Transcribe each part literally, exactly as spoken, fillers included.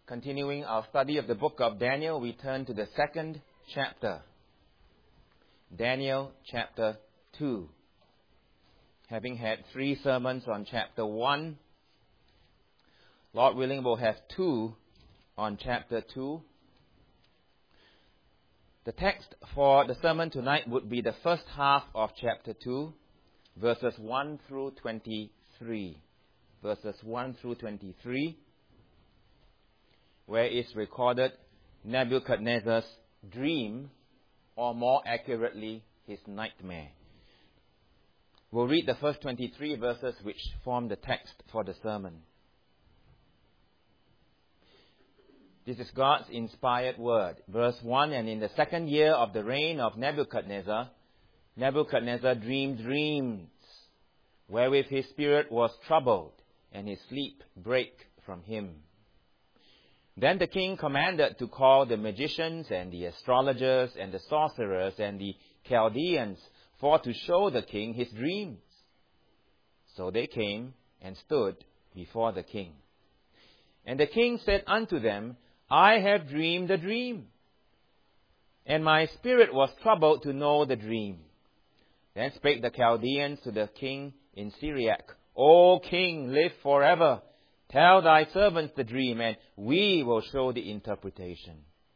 Continuing our study of the book of Daniel, we turn to the second chapter. Daniel chapter two. Having had three sermons on chapter one, Lord willing, we'll have two on chapter two. The text for the sermon tonight would be the first half of chapter two, verses one through twenty-three. Verses one through twenty-three, where is recorded Nebuchadnezzar's dream, or more accurately, his nightmare. We'll read the first twenty-three verses which form the text for the sermon. This is God's inspired word. Verse one, and in the second year of the reign of Nebuchadnezzar, Nebuchadnezzar dreamed dreams, wherewith his spirit was troubled, and his sleep brake from him. Then the king commanded to call the magicians and the astrologers and the sorcerers and the Chaldeans for to show the king his dreams. So they came and stood before the king. And the king said unto them, I have dreamed a dream, and my spirit was troubled to know the dream. Then spake the Chaldeans to the king in Syriac, O king, live forever. Tell thy servants the dream, and we will show the interpretation.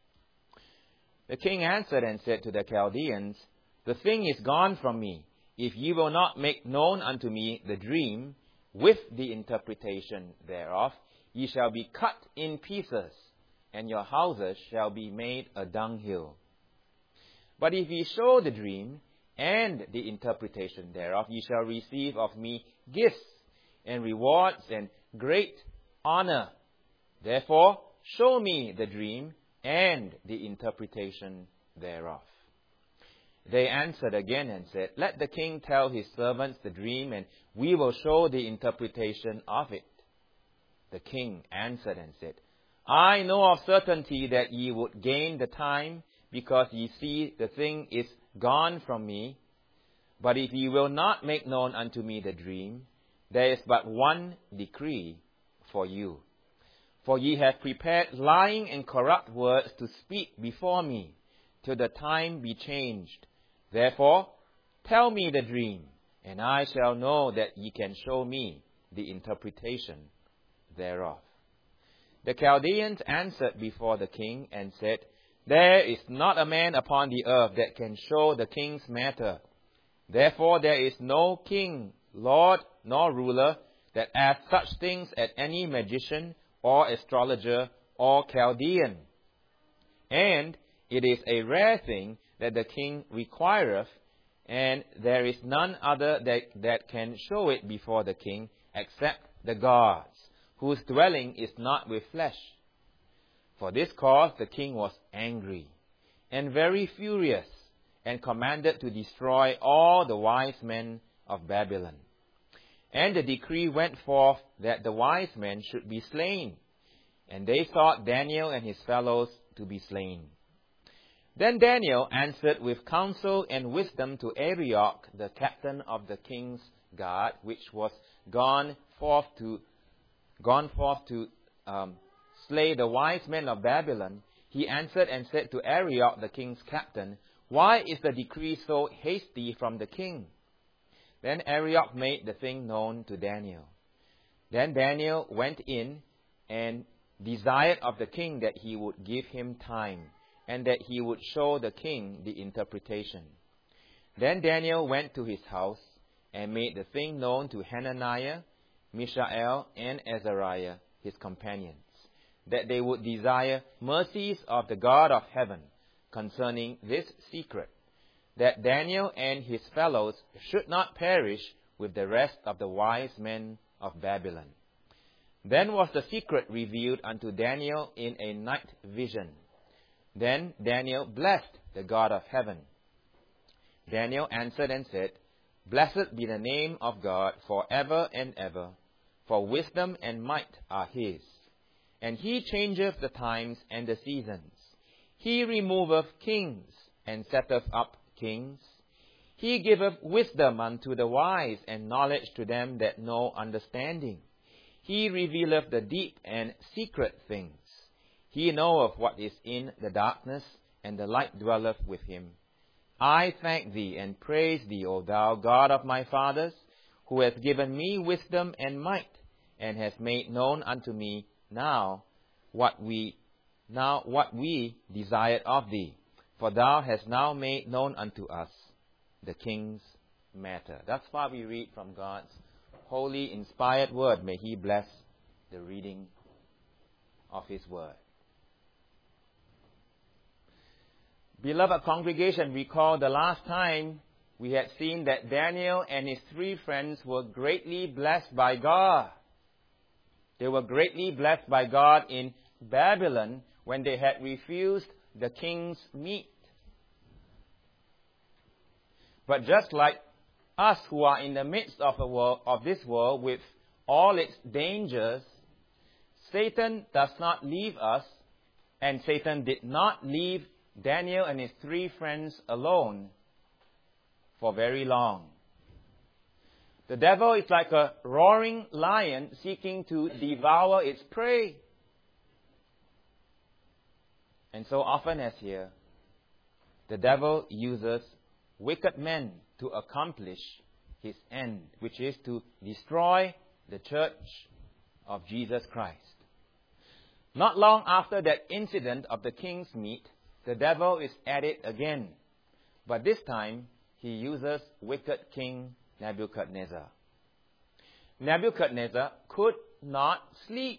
The king answered and said to the Chaldeans, The thing is gone from me. If ye will not make known unto me the dream, with the interpretation thereof, ye shall be cut in pieces, and your houses shall be made a dunghill. But if ye show the dream, and the interpretation thereof, ye shall receive of me gifts, and rewards, and great honor. Therefore, show me the dream and the interpretation thereof. They answered again and said, Let the king tell his servants the dream, and we will show the interpretation of it. The king answered and said, I know of certainty that ye would gain the time, because ye see the thing is gone from me. But if ye will not make known unto me the dream, there is but one decree for you. For ye have prepared lying and corrupt words to speak before me, till the time be changed. Therefore, tell me the dream, and I shall know that ye can show me the interpretation thereof. The Chaldeans answered before the king and said, There is not a man upon the earth that can show the king's matter. Therefore there is no king, lord, nor ruler that asks such things at any magician or astrologer or Chaldean. And it is a rare thing that the king requireth, and there is none other that, that can show it before the king except the gods, whose dwelling is not with flesh. For this cause the king was angry, and very furious, and commanded to destroy all the wise men of Babylon. And the decree went forth that the wise men should be slain, and they thought Daniel and his fellows to be slain. Then Daniel answered with counsel and wisdom to Arioch, the captain of the king's guard, which was gone forth to gone forth to um, slay the wise men of Babylon. He answered and said to Arioch, the king's captain, Why is the decree so hasty from the king? Then Arioch made the thing known to Daniel. Then Daniel went in and desired of the king that he would give him time, and that he would show the king the interpretation. Then Daniel went to his house, and made the thing known to Hananiah, Mishael, and Azariah, his companions, that they would desire mercies of the God of heaven concerning this secret, that Daniel and his fellows should not perish with the rest of the wise men of Babylon. Then was the secret revealed unto Daniel in a night vision. Then Daniel blessed the God of heaven. Daniel answered and said, Blessed be the name of God for ever and ever, for wisdom and might are his. And he changeth the times and the seasons. He removeth kings, and setteth up kings. He giveth wisdom unto the wise, and knowledge to them that know understanding. He revealeth the deep and secret things. He knoweth what is in the darkness, and the light dwelleth with him. I thank thee and praise thee, O thou God of my fathers, who hast given me wisdom and might, and hast made known unto me now what we now what we desired of thee. For thou hast now made known unto us the king's matter. That's why we read from God's holy, inspired word. May He bless the reading of His word. Beloved congregation, recall the last time we had seen that Daniel and his three friends were greatly blessed by God. They were greatly blessed by God in Babylon when they had refused the king's meat. But just like us who are in the midst of, a world, of this world with all its dangers, Satan does not leave us, and Satan did not leave Daniel and his three friends alone for very long. The devil is like a roaring lion seeking to devour its prey. And so often as here, the devil uses wicked men to accomplish his end, which is to destroy the church of Jesus Christ. Not long after that incident of the king's meat, the devil is at it again. But this time, he uses wicked King Nebuchadnezzar. Nebuchadnezzar could not sleep.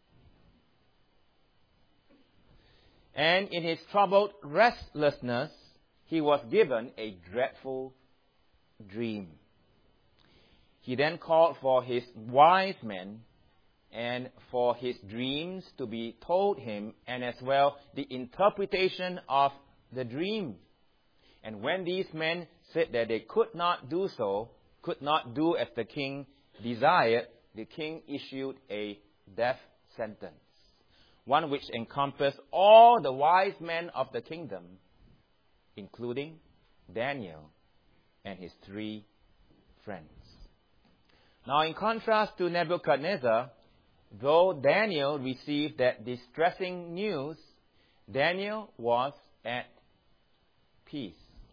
And in his troubled restlessness, he was given a dreadful dream. He then called for his wise men and for his dreams to be told him, and as well the interpretation of the dream. And when these men said that they could not do so, could not do as the king desired, the king issued a death sentence, one which encompassed all the wise men of the kingdom, including Daniel and his three friends. Now, in contrast to Nebuchadnezzar, though Daniel received that distressing news, Daniel was at peace.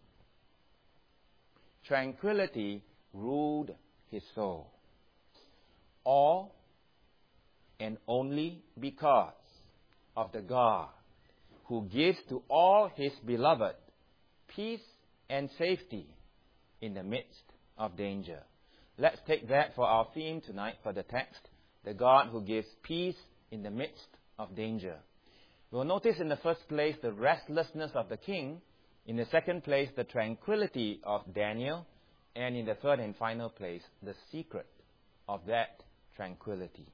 Tranquility ruled his soul. All and only because of the God who gives to all his beloved peace and safety in the midst of danger. Let's take that for our theme tonight for the text. The God who gives peace in the midst of danger. We'll notice in the first place the restlessness of the king, in the second place the tranquility of Daniel, and in the third and final place the secret of that tranquility.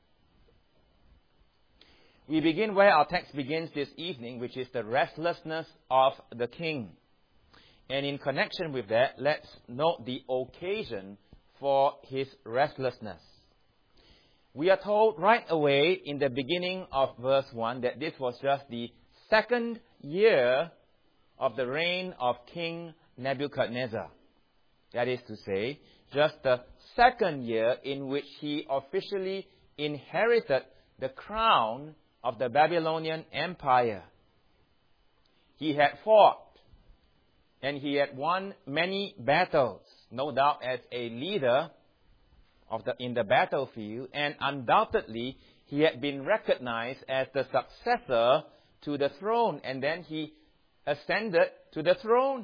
We begin where our text begins this evening, which is the restlessness of the king. And in connection with that, let's note the occasion for his restlessness. We are told right away in the beginning of verse one that this was just the second year of the reign of King Nebuchadnezzar. That is to say, just the second year in which he officially inherited the crown of the Babylonian Empire. He had fought and he had won many battles, no doubt as a leader of the, in the battlefield, and undoubtedly he had been recognized as the successor to the throne, and then he ascended to the throne.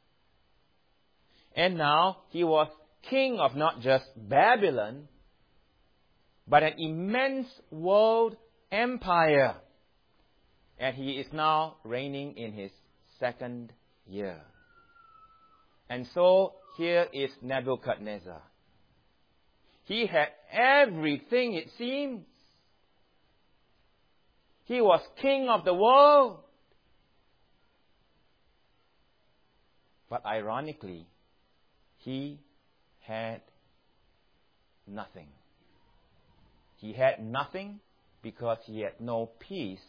And now he was king of not just Babylon, but an immense world empire. And he is now reigning in his second year. And so here is Nebuchadnezzar. He had everything, it seems. He was king of the world. But ironically, he had nothing. He had nothing because he had no peace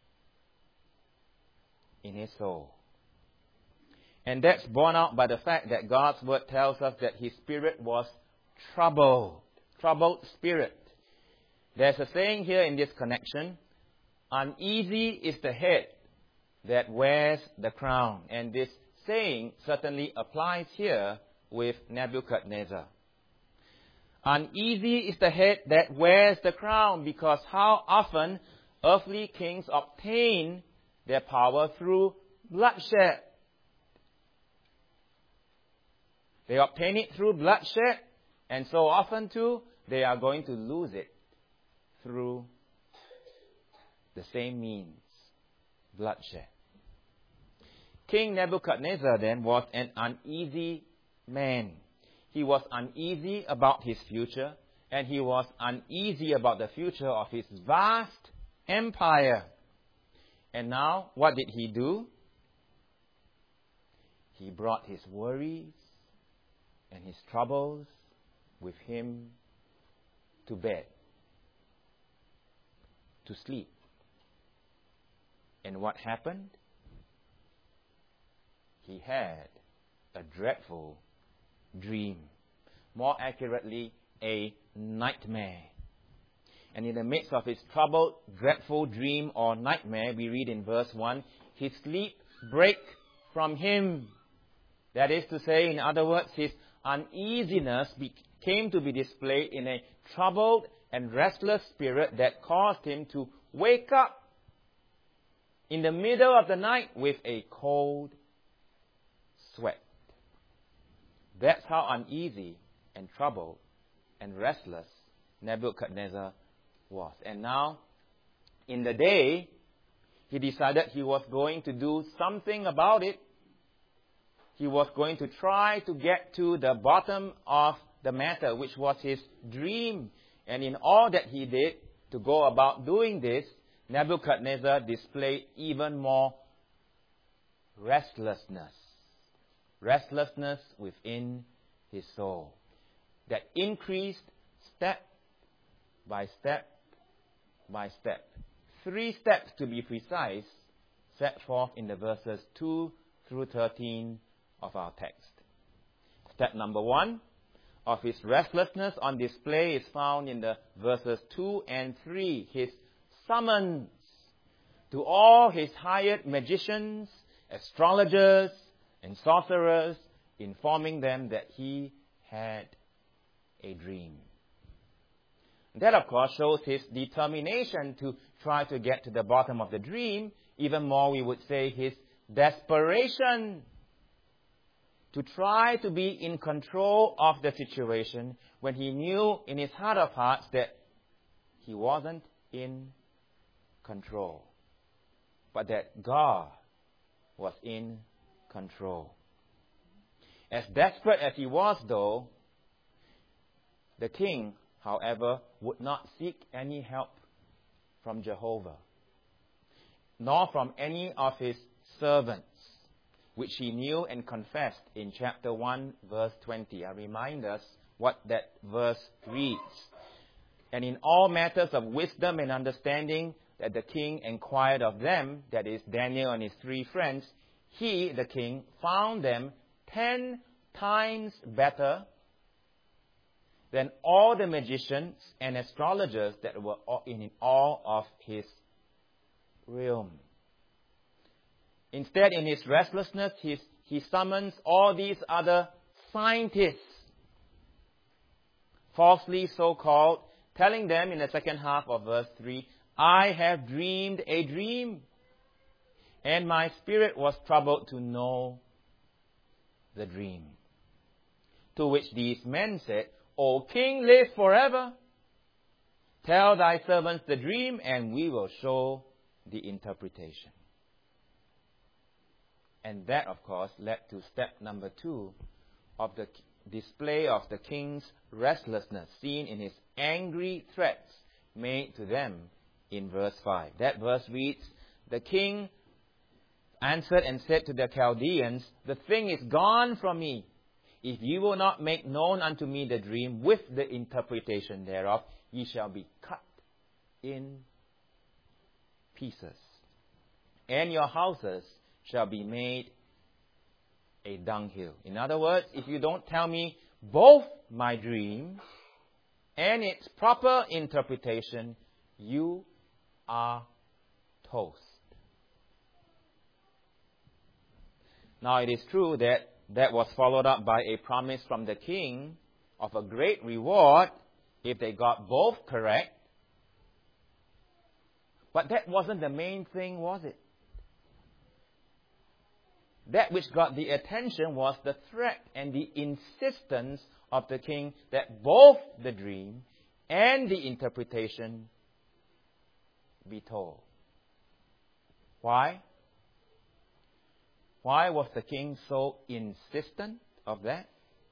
in his soul. And that's borne out by the fact that God's word tells us that his spirit was troubled. Troubled spirit. There's a saying here in this connection, Uneasy is the head that wears the crown. And this saying certainly applies here with Nebuchadnezzar. Uneasy is the head that wears the crown, because how often earthly kings obtain their power through bloodshed. They obtain it through bloodshed, and so often too, they are going to lose it through the same means, bloodshed. King Nebuchadnezzar then was an uneasy man. He was uneasy about his future, and he was uneasy about the future of his vast empire. And now, what did he do? He brought his worries and his troubles with him to bed, to sleep. And what happened? He had a dreadful dream. More accurately, a nightmare. And in the midst of his troubled, dreadful dream or nightmare, we read in verse one, his sleep brake from him. That is to say, in other words, his uneasiness be- came to be displayed in a troubled and restless spirit that caused him to wake up in the middle of the night with a cold sweat. That's how uneasy and troubled and restless Nebuchadnezzar was. And now, in the day, he decided he was going to do something about it. He was going to try to get to the bottom of the matter, which was his dream. And in all that he did to go about doing this, Nebuchadnezzar displayed even more restlessness. Restlessness within his soul that increased step by step by step. Three steps, to be precise, set forth in the verses two through thirteen of our text. Step number one of his restlessness on display is found in the verses two and three. His summons to all his hired magicians, astrologers, and sorcerers, informing them that he had a dream. That, of course, shows his determination to try to get to the bottom of the dream. Even more, we would say his desperation to try to be in control of the situation when he knew in his heart of hearts that he wasn't in control, but that God was in control. As desperate as he was, though, the king, however, would not seek any help from Jehovah, nor from any of his servants, which he knew and confessed in chapter one, verse twenty. I remind us what that verse reads. And in all matters of wisdom and understanding that the king inquired of them, that is, Daniel and his three friends, he, the king, found them ten times better than all the magicians and astrologers that were in all of his realm. Instead, in his restlessness, his, he summons all these other scientists, falsely so called, telling them in the second half of verse three, I have dreamed a dream, and my spirit was troubled to know the dream. To which these men said, O king, live forever. Tell thy servants the dream, and we will show the interpretation. And that, of course, led to step number two of the display of the king's restlessness, seen in his angry threats made to them in verse five. That verse reads, the king answered and said to the Chaldeans, the thing is gone from me. If ye will not make known unto me the dream with the interpretation thereof, ye shall be cut in pieces, and your houses shall be made a dunghill. In other words, if you don't tell me both my dream and its proper interpretation, you are toast. Now it is true that that was followed up by a promise from the king of a great reward if they got both correct. But that wasn't the main thing, was it? That which got the attention was the threat and the insistence of the king that both the dream and the interpretation be told. Why? Why was the king so insistent of that?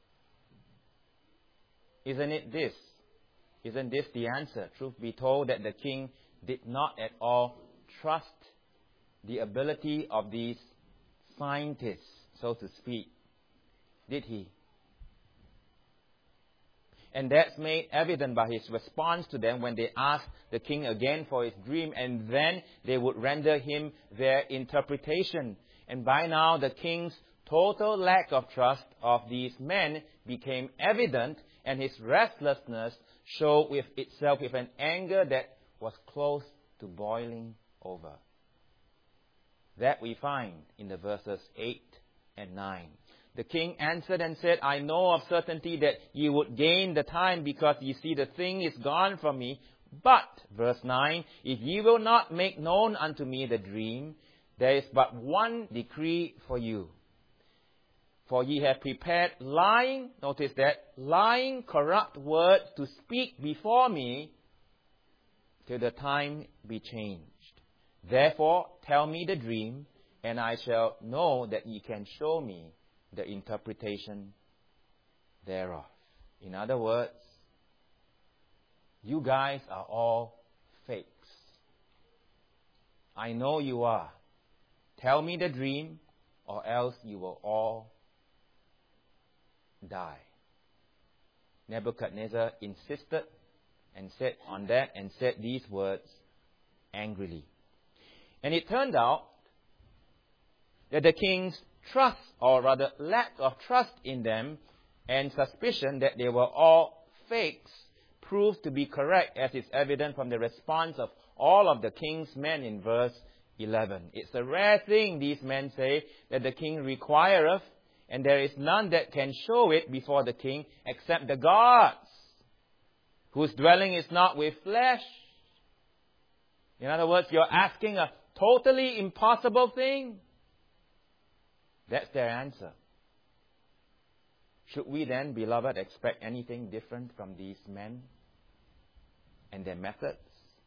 Isn't it this? Isn't this the answer? Truth be told, that the king did not at all trust the ability of these scientists, so to speak. Did he? And that's made evident by his response to them when they asked the king again for his dream, and then they would render him their interpretation. And by now, the king's total lack of trust of these men became evident, and his restlessness showed with itself with an anger that was close to boiling over. That we find in the verses eight and nine. The king answered and said, I know of certainty that ye would gain the time, because ye see the thing is gone from me. But, verse nine, if ye will not make known unto me the dream, there is but one decree for you. For ye have prepared lying, notice that, lying, corrupt words to speak before me, till the time be changed. Therefore, tell me the dream, and I shall know that ye can show me the interpretation thereof. In other words, you guys are all fakes. I know you are. Tell me the dream, or else you will all die. Nebuchadnezzar insisted and said on that and said these words angrily. And it turned out that the king's trust, or rather lack of trust in them, and suspicion that they were all fakes, proved to be correct, as is evident from the response of all of the king's men in verse eleven. It's a rare thing, these men say, that the king requireth, and there is none that can show it before the king except the gods, whose dwelling is not with flesh. In other words, you're asking a totally impossible thing. That's their answer. Should we then, beloved, expect anything different from these men and their methods?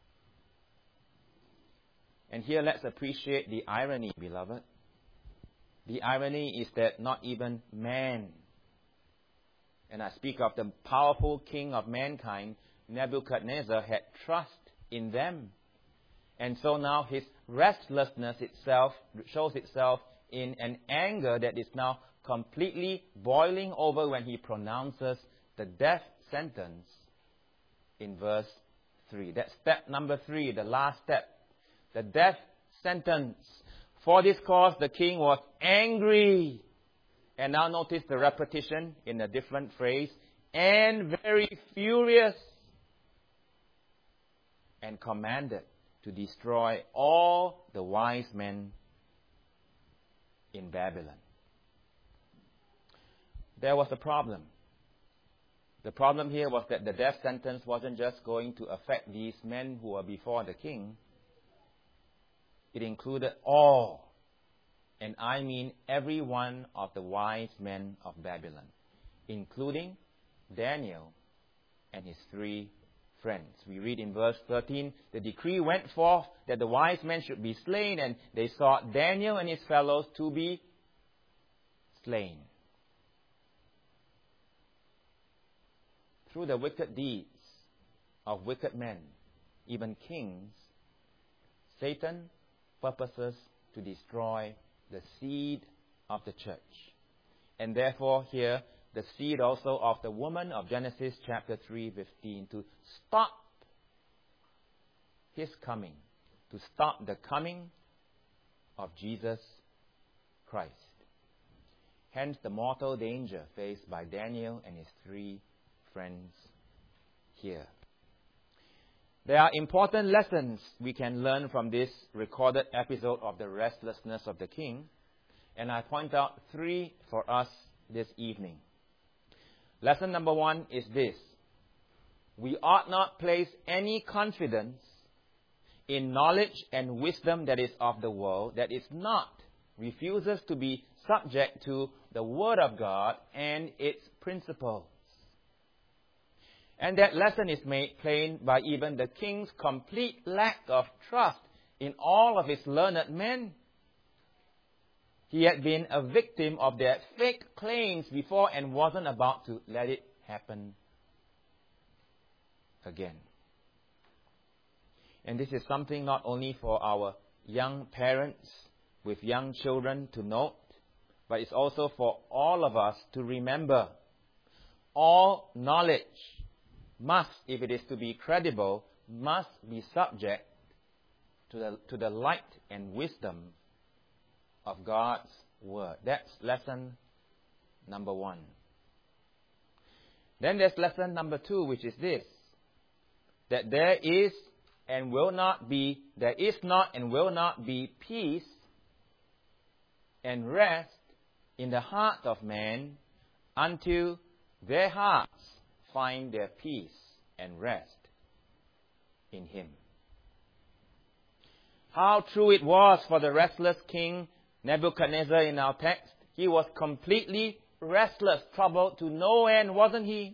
And here let's appreciate the irony, beloved. The irony is that not even man, and I speak of the powerful king of mankind, Nebuchadnezzar, had trust in them. And so now his restlessness itself shows itself in an anger that is now completely boiling over when he pronounces the death sentence in verse three. That's step number three, the last step. The death sentence. For this cause the king was angry. And now notice the repetition in a different phrase. And very furious. And commanded to destroy all the wise men in Babylon. There was a problem. The problem here was that the death sentence wasn't just going to affect these men who were before the king. It included all, and I mean every one of the wise men of Babylon, including Daniel and his three friends. We read in verse thirteen, the decree went forth that the wise men should be slain, and they sought Daniel and his fellows to be slain. Through the wicked deeds of wicked men, even kings, Satan purposes to destroy the seed of the church. And therefore here, the seed also of the woman of Genesis chapter three, fifteen, to stop his coming, to stop the coming of Jesus Christ. Hence the mortal danger faced by Daniel and his three friends here. There are important lessons we can learn from this recorded episode of the restlessness of the king, and I point out three for us this evening. Lesson number one is this: we ought not place any confidence in knowledge and wisdom that is of the world, that is not, refuses to be subject to the Word of God and its principles. And that lesson is made plain by even the king's complete lack of trust in all of his learned men. He had been a victim of their fake claims before and wasn't about to let it happen again. And this is something not only for our young parents with young children to note, but it's also for all of us to remember. All knowledge must, if it is to be credible, must be subject to the, to the light and wisdom of God's Word. That's lesson number one. Then there's lesson number two, which is this: that there is and will not be, there is not and will not be peace and rest in the heart of man until their hearts find their peace and rest in Him. How true it was for the restless king Nebuchadnezzar in our text. He was completely restless, troubled to no end, wasn't he?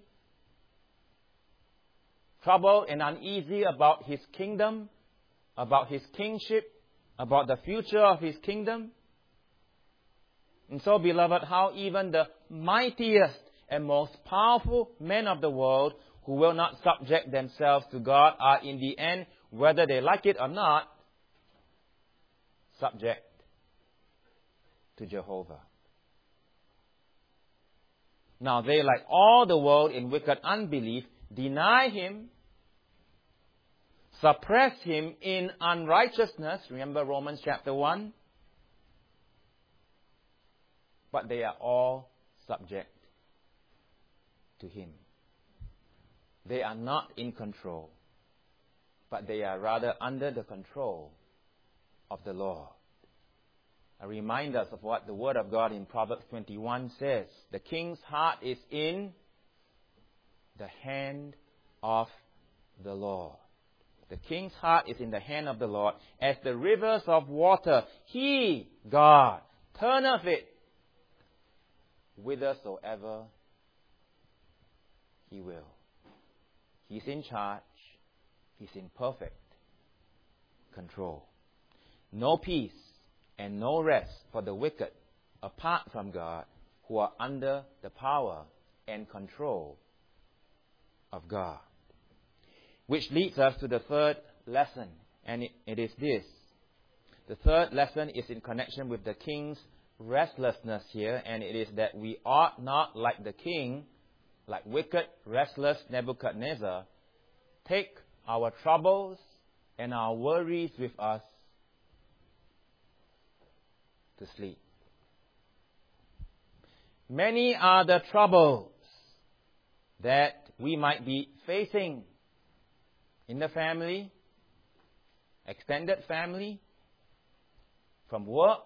Troubled and uneasy about his kingdom, about his kingship, about the future of his kingdom. And so, beloved, how even the mightiest and most powerful men of the world who will not subject themselves to God are in the end, whether they like it or not, subject to Jehovah. Now they, like all the world in wicked unbelief, deny Him, suppress Him in unrighteousness. Remember Romans chapter one? But they are all subject to Him. They are not in control, but they are rather under the control of the Lord. I remind us of what the Word of God in Proverbs twenty-one says. The king's heart is in the hand of the Lord. The king's heart is in the hand of the Lord. As the rivers of water, He, God, turneth it whithersoever He will. He's in charge. He's in perfect control. No peace and no rest for the wicked apart from God, who are under the power and control of God. Which leads us to the third lesson, and it, it is this. The third lesson is in connection with the king's restlessness here, and it is that we ought not, like the king, like wicked, restless Nebuchadnezzar, take our troubles and our worries with us to sleep. Many are the troubles that we might be facing in the family, extended family, from work,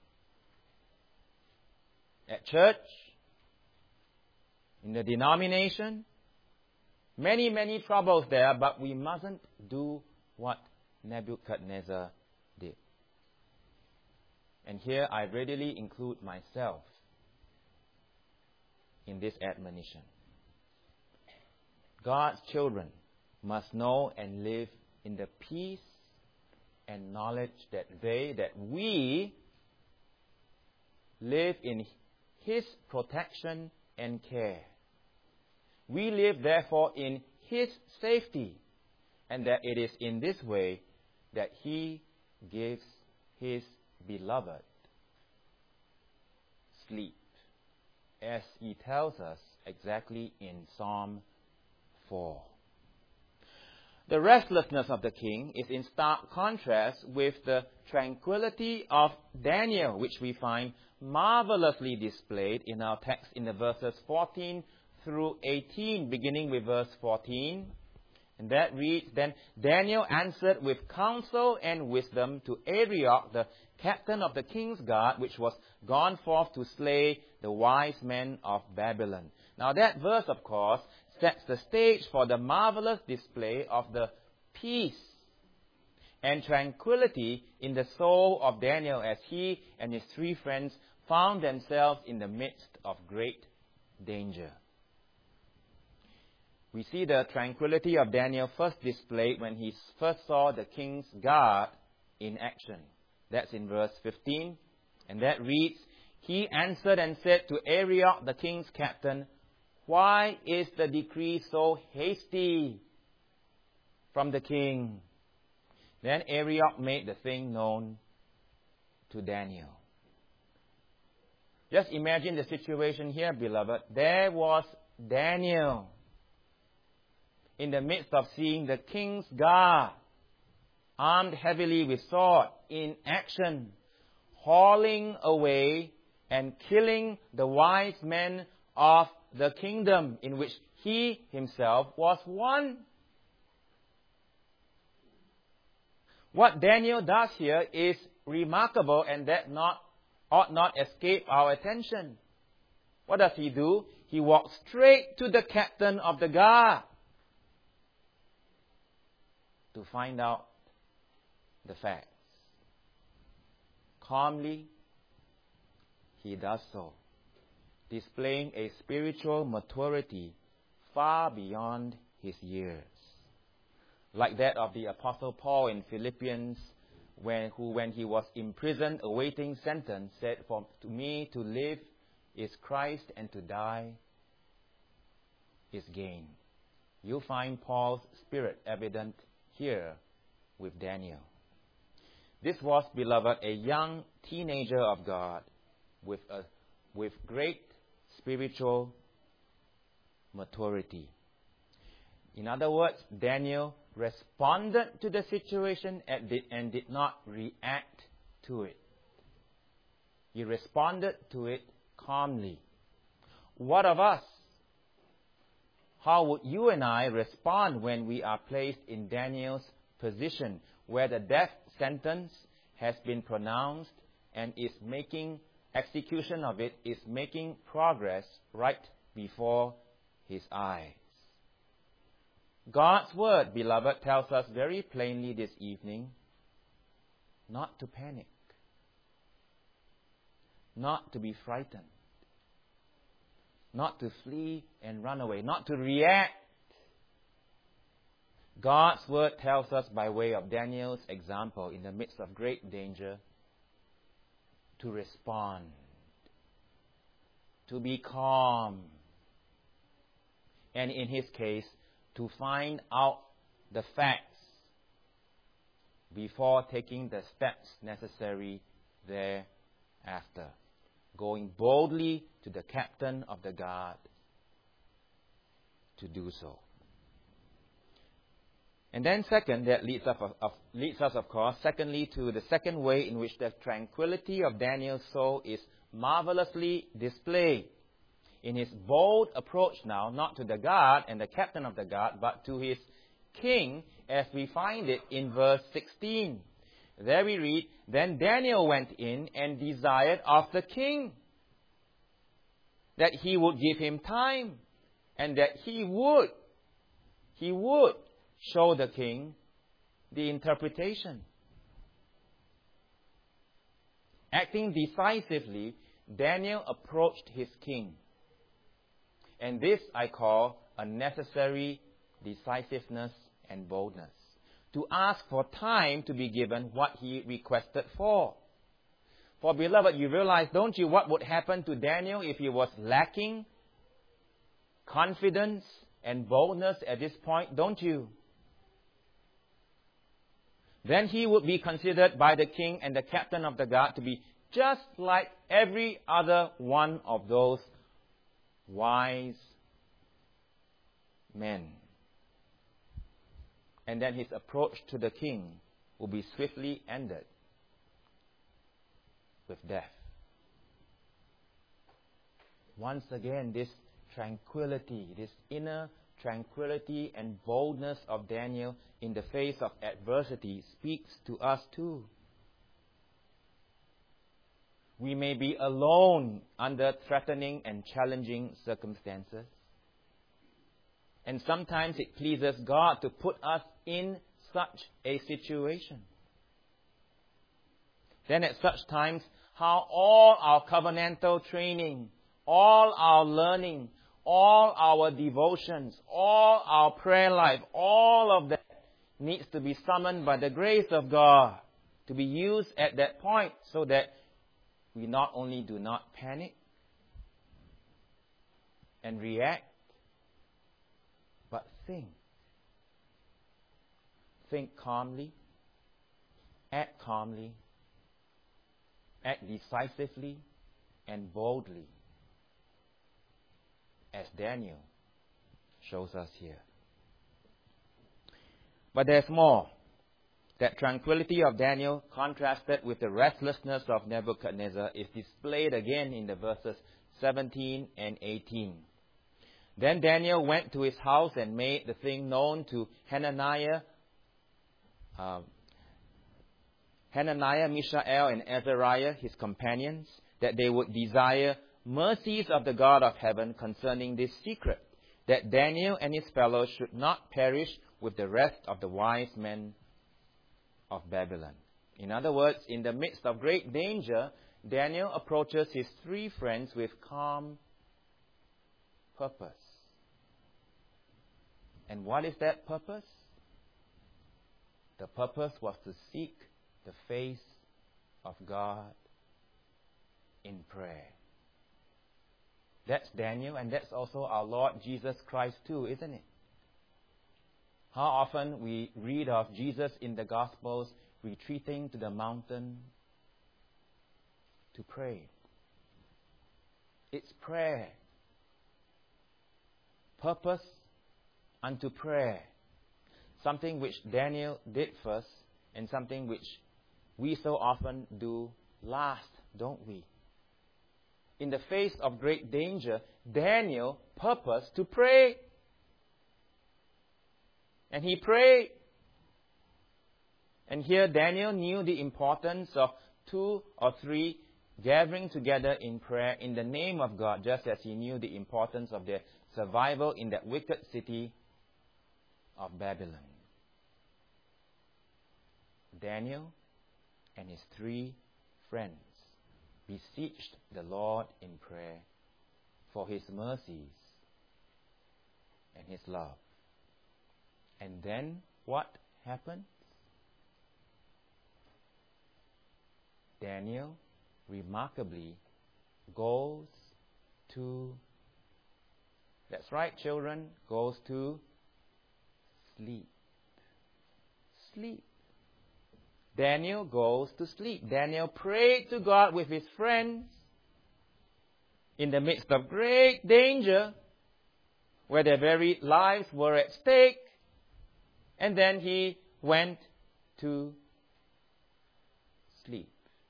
at church, in the denomination. Many, many troubles there, but we mustn't do what Nebuchadnezzar did. And here I readily include myself in this admonition. God's children must know and live in the peace and knowledge that they, that we, live in His protection and care. We live, therefore, in His safety, and that it is in this way that He gives His beloved sleep, as He tells us exactly in Psalm four. The restlessness of the king is in stark contrast with the tranquility of Daniel, which we find marvelously displayed in our text in the verses fourteen through eighteen, beginning with verse fourteen. And that reads, Then Daniel answered with counsel and wisdom to Arioch, the captain of the king's guard, which was gone forth to slay the wise men of Babylon. Now that verse, of course, sets the stage for the marvelous display of the peace and tranquility in the soul of Daniel as he and his three friends found themselves in the midst of great danger. We see the tranquility of Daniel first displayed when he first saw the king's guard in action. That's in verse fifteen. And that reads, He answered and said to Arioch, the king's captain, Why is the decree so hasty from the king? Then Arioch made the thing known to Daniel. Just imagine the situation here, beloved. There was Daniel in the midst of seeing the king's guard, armed heavily with sword, in action, hauling away and killing the wise men of the kingdom in which he himself was one. What Daniel does here is remarkable, and that not ought not escape our attention. What does he do? He walks straight to the captain of the guard to find out the facts. Calmly, he does so, displaying a spiritual maturity far beyond his years. Like that of the Apostle Paul in Philippians, when, who, when he was imprisoned awaiting sentence, said, For to me to live is Christ, and to die is gain. You find Paul's spirit evident here with Daniel. This was, beloved, a young teenager of God with a with great spiritual maturity. In other words, Daniel responded to the situation and did, and did not react to it. He responded to it calmly. What of us? How would you and I respond when we are placed in Daniel's position, where the death sentence has been pronounced and is making execution of it is making progress right before his eyes? God's word, beloved, tells us very plainly this evening not to panic, not to be frightened, not to flee and run away, not to react. God's word tells us, by way of Daniel's example, in the midst of great danger, to respond, to be calm, and in his case, to find out the facts before taking the steps necessary thereafter, going boldly to the captain of the guard to do so. And then second, that leads us, of, of, leads us, of course, secondly, to the second way in which the tranquility of Daniel's soul is marvelously displayed. In his bold approach now, not to the guard and the captain of the guard, but to his king, as we find it in verse sixteen. There we read, Then Daniel went in and desired of the king that he would give him time, and that he would, he would show the king the interpretation. Acting decisively, Daniel approached his king. And this I call a necessary decisiveness and boldness, to ask for time to be given what he requested for. For, beloved, you realize, don't you, what would happen to Daniel if he was lacking confidence and boldness at this point, don't you? Then he would be considered by the king and the captain of the guard to be just like every other one of those wise men. And then his approach to the king will be swiftly ended with death. Once again, this tranquility, this inner tranquility and boldness of Daniel in the face of adversity speaks to us too. We may be alone under threatening and challenging circumstances. And sometimes it pleases God to put us in such a situation. Then at such times, how all our covenantal training, all our learning, all our devotions, all our prayer life, all of that needs to be summoned by the grace of God to be used at that point so that we not only do not panic and react, but think. Think calmly, act calmly, act decisively and boldly, as Daniel shows us here. But there's more. That tranquility of Daniel, contrasted with the restlessness of Nebuchadnezzar, is displayed again in the verses seventeen and eighteen. Then Daniel went to his house and made the thing known to Hananiah, uh, Hananiah, Mishael, and Azariah, his companions, that they would desire mercies of the God of heaven concerning this secret, that Daniel and his fellows should not perish with the rest of the wise men of Babylon. In other words, in the midst of great danger, Daniel approaches his three friends with calm purpose. And what is that purpose? The purpose was to seek the face of God in prayer. That's Daniel, and that's also our Lord Jesus Christ too, isn't it? How often we read of Jesus in the Gospels retreating to the mountain to pray. It's prayer. Purpose unto prayer. Something which Daniel did first and something which we so often do last, don't we? In the face of great danger, Daniel purposed to pray. And he prayed. And here Daniel knew the importance of two or three gathering together in prayer in the name of God, just as he knew the importance of their survival in that wicked city of Babylon. Daniel and his three friends beseeched the Lord in prayer for his mercies and his love. And then what happened? Daniel remarkably goes to, that's right, children, goes to sleep. Sleep. Daniel goes to sleep. Daniel prayed to God with his friends in the midst of great danger, where their very lives were at stake. And then he went to sleep.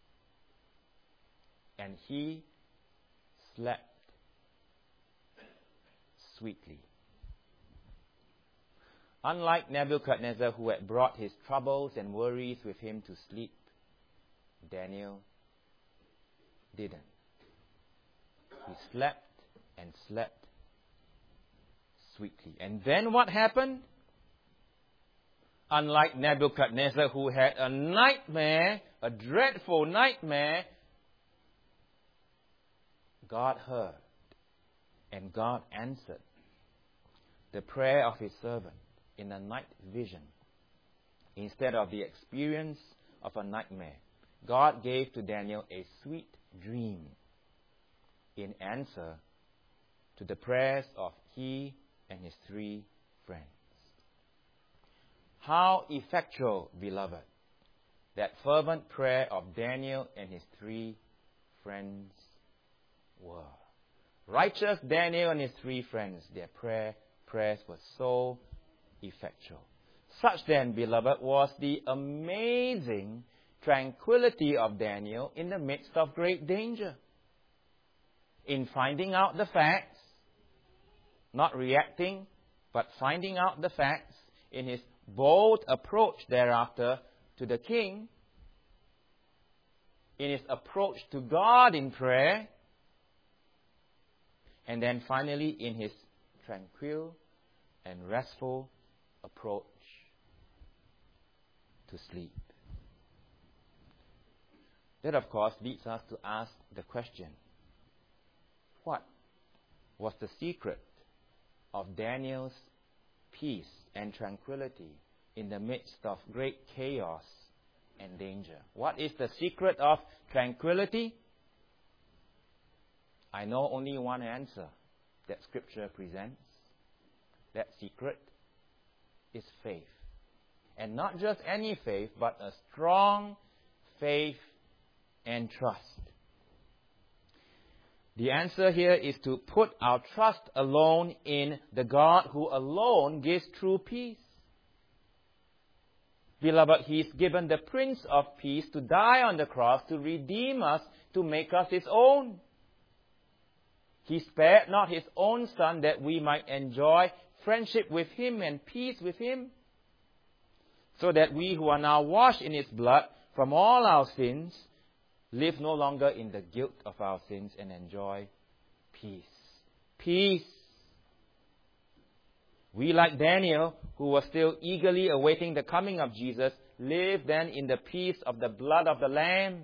And he slept sweetly. Unlike Nebuchadnezzar, who had brought his troubles and worries with him to sleep, Daniel didn't. He slept and slept sweetly. And then what happened? Unlike Nebuchadnezzar, who had a nightmare, a dreadful nightmare, God heard and God answered the prayer of his servant in a night vision. Instead of the experience of a nightmare, God gave to Daniel a sweet dream in answer to the prayers of he and his three friends. How effectual, beloved, that fervent prayer of Daniel and his three friends were. Righteous Daniel and his three friends, their prayer, prayers were so effectual. Such then, beloved, was the amazing tranquility of Daniel in the midst of great danger. In finding out the facts, not reacting but finding out the facts in his bold approach thereafter to the king, in his approach to God in prayer, and then finally in his tranquil and restful approach to sleep. That, of course, leads us to ask the question, what was the secret of Daniel's peace and tranquility in the midst of great chaos and danger? What is the secret of tranquility? I know only one answer that Scripture presents. That secret is faith. And not just any faith, but a strong faith and trust. The answer here is to put our trust alone in the God who alone gives true peace. Beloved, He's given the Prince of Peace to die on the cross to redeem us, to make us His own. He spared not His own Son that we might enjoy friendship with Him and peace with Him, so that we who are now washed in His blood from all our sins live no longer in the guilt of our sins and enjoy peace. Peace. We, like Daniel, who was still eagerly awaiting the coming of Jesus, live then in the peace of the blood of the Lamb.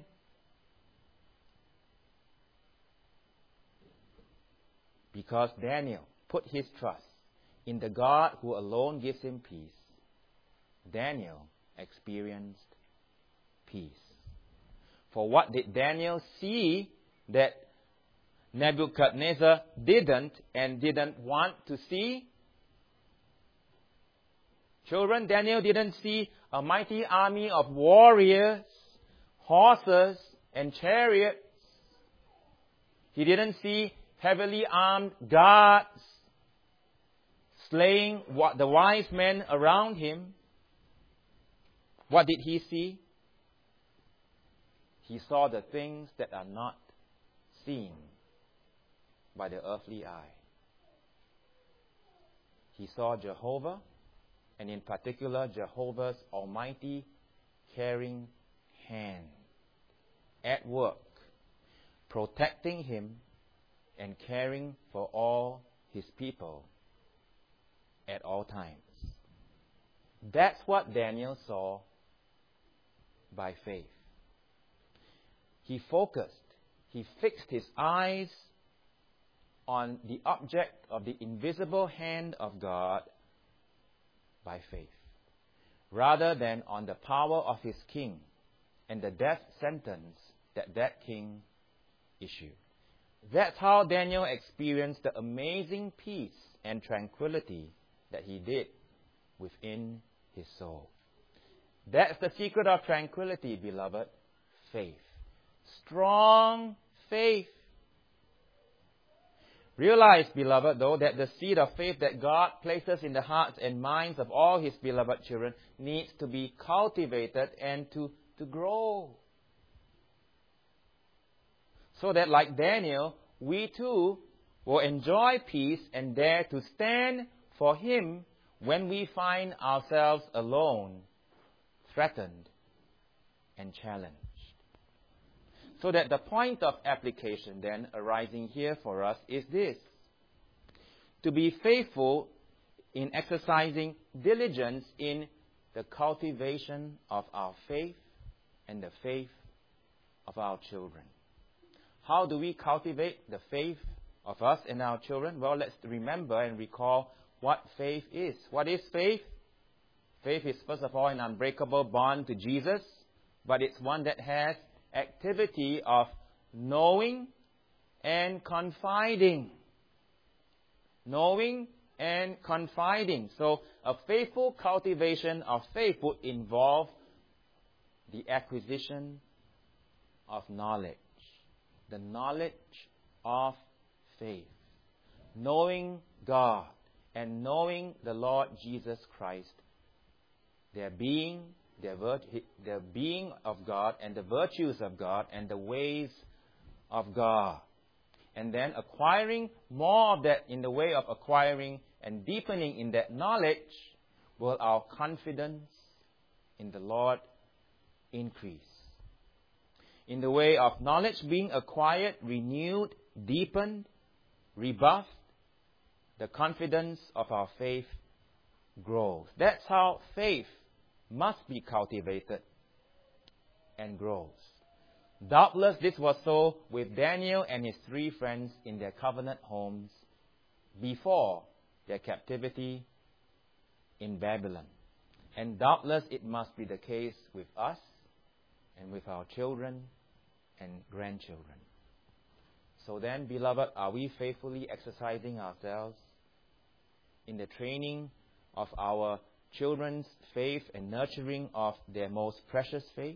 Because Daniel put his trust in the God who alone gives him peace, Daniel experienced peace. For what did Daniel see that Nebuchadnezzar didn't and didn't want to see? Children, Daniel didn't see a mighty army of warriors, horses, and chariots. He didn't see heavily armed guards slaying the wise men around him. What did he see? He saw the things that are not seen by the earthly eye. He saw Jehovah, and in particular Jehovah's almighty caring hand at work, protecting him and caring for all his people at all times. That's what Daniel saw by faith. He focused, he fixed his eyes on the object of the invisible hand of God by faith, rather than on the power of his king and the death sentence that that king issued. That's how Daniel experienced the amazing peace and tranquility that he did within his soul. That's the secret of tranquility, beloved. Faith. Strong faith. Realize, beloved, though, that the seed of faith that God places in the hearts and minds of all His beloved children needs to be cultivated and to, to grow. So that, like Daniel, we too will enjoy peace and dare to stand for Him when we find ourselves alone, threatened, and challenged. So that the point of application then arising here for us is this: to be faithful in exercising diligence in the cultivation of our faith and the faith of our children. How do we cultivate the faith of us and our children? Well, let's remember and recall what faith is. What is faith? Faith is, first of all, an unbreakable bond to Jesus, but it's one that has activity of knowing and confiding. Knowing and confiding. So, a faithful cultivation of faith would involve the acquisition of knowledge. The knowledge of faith. Knowing God and knowing the Lord Jesus Christ. Their being, their, virt- their being of God and the virtues of God and the ways of God. And then acquiring more of that in the way of acquiring and deepening in that knowledge, will our confidence in the Lord increase. In the way of knowledge being acquired, renewed, deepened, rebuffed, the confidence of our faith grows. That's how faith must be cultivated and grows. Doubtless this was so with Daniel and his three friends in their covenant homes before their captivity in Babylon. And doubtless it must be the case with us and with our children and grandchildren. So then, beloved, are we faithfully exercising ourselves in the training of our children's faith and nurturing of their most precious faith?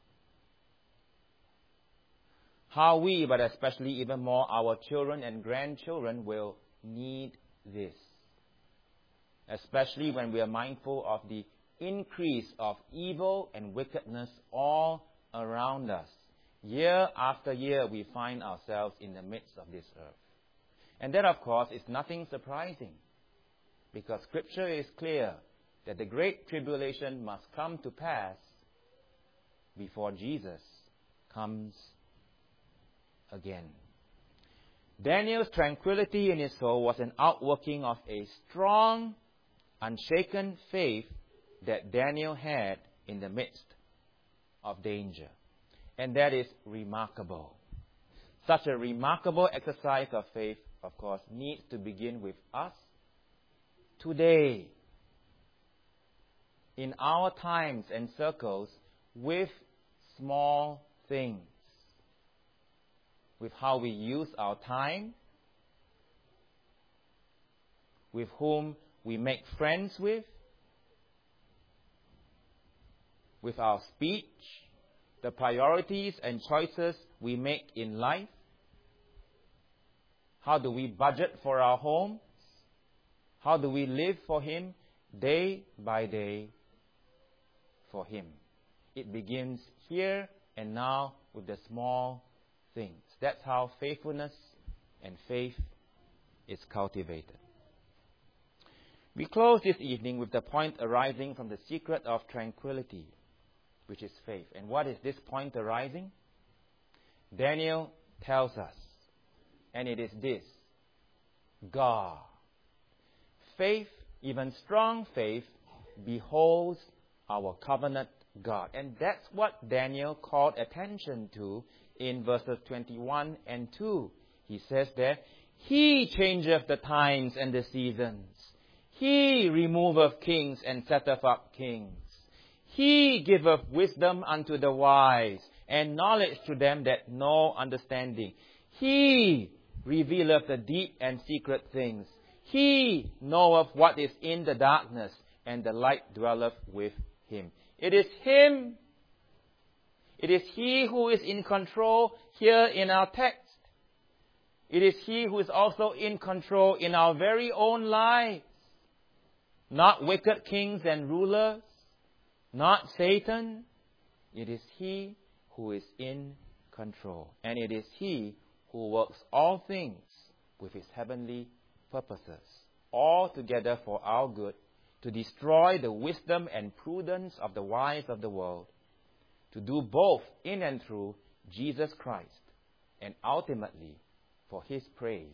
How we, but especially even more our children and grandchildren, will need this. Especially when we are mindful of the increase of evil and wickedness all around us. Year after year, we find ourselves in the midst of this earth. And that, of course, is nothing surprising, because Scripture is clear that the great tribulation must come to pass before Jesus comes again. Daniel's tranquility in his soul was an outworking of a strong, unshaken faith that Daniel had in the midst of danger. And that is remarkable. Such a remarkable exercise of faith, of course, needs to begin with us today, in our times and circles, with small things. With how we use our time, with whom we make friends with, with our speech, the priorities and choices we make in life. How do we budget for our homes? How do we live for Him day by day for Him? It begins here and now with the small things. That's how faithfulness and faith is cultivated. We close this evening with the point arising from the secret of tranquility, which is faith. And what is this point arising? Daniel tells us, and it is this: God. Faith, even strong faith, beholds our covenant God. And that's what Daniel called attention to in verses twenty-one and two. He says there, He changeth the times and the seasons. He removeth kings and setteth up kings. He giveth wisdom unto the wise, and knowledge to them that know understanding. He revealeth the deep and secret things. He knoweth what is in the darkness, and the light dwelleth with Him. It is Him. It is He who is in control here in our text. It is He who is also in control in our very own lives. Not wicked kings and rulers, not Satan. It is He who is in control. And it is He who works all things with His heavenly purposes, all together for our good, to destroy the wisdom and prudence of the wise of the world, to do both in and through Jesus Christ, and ultimately for His praise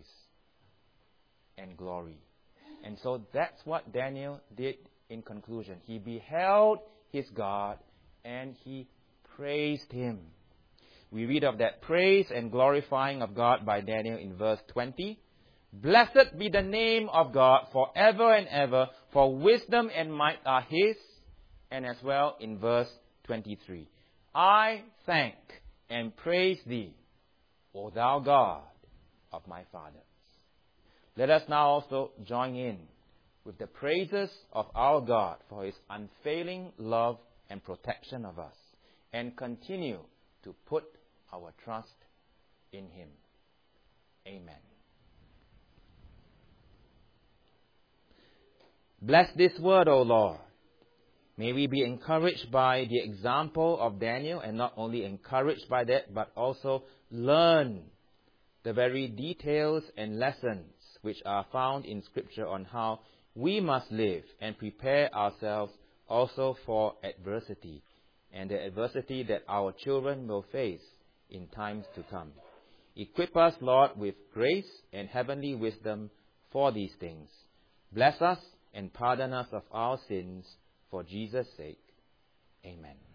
and glory. And so that's what Daniel did in conclusion. He beheld his God and he praised Him. We read of that praise and glorifying of God by Daniel in verse twenty. Blessed be the name of God forever and ever, for wisdom and might are His. And as well in verse twenty-three. I thank and praise Thee, O Thou God of my fathers. Let us now also join in with the praises of our God for His unfailing love and protection of us, and continue to put our trust in Him. Amen. Bless this word, O Lord. May we be encouraged by the example of Daniel, and not only encouraged by that, but also learn the very details and lessons which are found in Scripture on how we must live and prepare ourselves also for adversity, and the adversity that our children will face in times to come. Equip us, Lord, with grace and heavenly wisdom for these things. Bless us and pardon us of our sins for Jesus' sake. Amen.